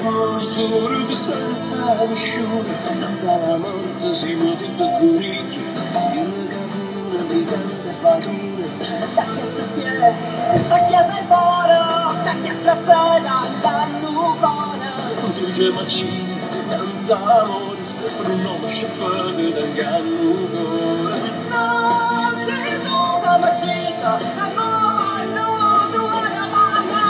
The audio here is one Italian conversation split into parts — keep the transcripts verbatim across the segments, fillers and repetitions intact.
mondo solo senza nessuno, senza la morte siamo tutto curicchi, scrive cavuna di tante padune, tacchi a sapere, tacchi a preparo, tacchi a strazzata, danno buona, tu c'è macizia, senza amore, per un nome sciopero da inganno cuore. No, sei nuova macizia, amore, no, tu hai amare.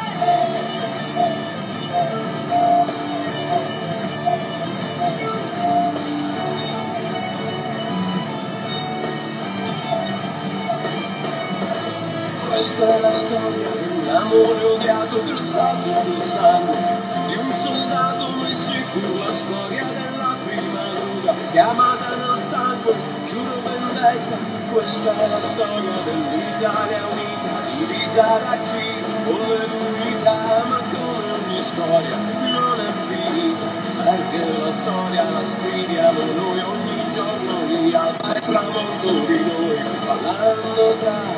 Questa è la storia di un amore odiato del sangue sul sangue, di un soldato messo in culo, la storia della prima ruga, chiamata nel sangue, giuro vendetta. Questa è la storia dell'Italia unita, divisa da qui, con le comunità, ma come ogni storia non è finita, perché la storia la scriviamo noi ogni giorno, di alba e tramonto di noi, parlando tra